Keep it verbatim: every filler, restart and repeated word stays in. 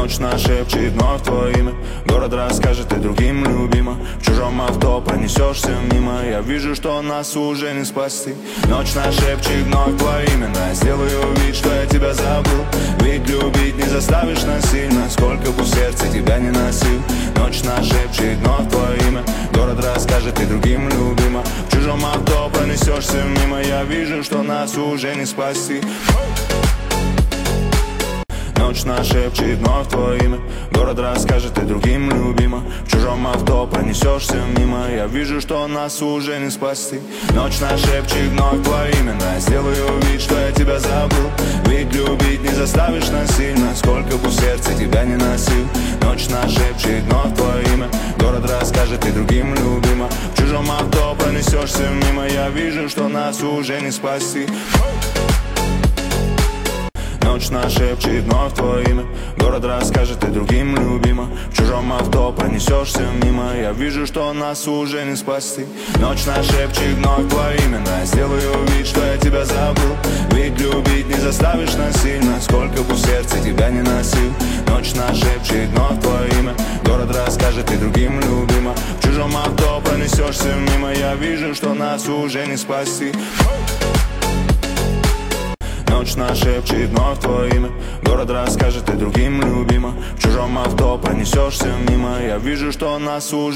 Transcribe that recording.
Ночь нашепчет вновь твое имя, город расскажет и другим любима. В чужом авто пронесешься мимо, я вижу, что нас уже не спасти. Ночь нашепчет вновь твое имя, да, я сделаю вид, что я тебя забыл. Ведь любить не заставишь насильно, сколько бы в сердце тебя не носил. Ночь нашепчет вновь твое имя, город расскажет и другим любима. В чужом авто пронесешься мимо, я вижу, что нас уже не спасти. Ночь нашепчет вновь твое имя, город расскажет и другим любима. В чужом авто пронесешься мимо, я вижу, что нас уже не спасти. Ночь нашепчет вновь твое имя, да, я сделаю вид, что я тебя забыл. Ведь любить не заставишь насильно, сколько бы в сердце тебя не носил. Ночь нашепчет вновь твое имя, город расскажет и другим любима. В чужом авто пронесешься мимо, я вижу, что нас уже не спасти. Ночь нашепчет вновь твое имя, город расскажет и другим любима. В чужом авто пронесешься мимо, я вижу, что нас уже не спасти. Ночь нашепчет вновь твое имя, да, я сделаю вид, что я тебя забыл. Ведь любить не заставишь насильно, сколько бы в сердце тебя не носил. Ночь нашепчет вновь твое имя, город расскажет и другим любима. В чужом авто пронесешься мимо, я вижу, что нас уже не спасти. Ночь нашепчет вновь твое имя, город расскажет и другим любима. В чужом авто пронесешься мимо, я вижу, что нас уже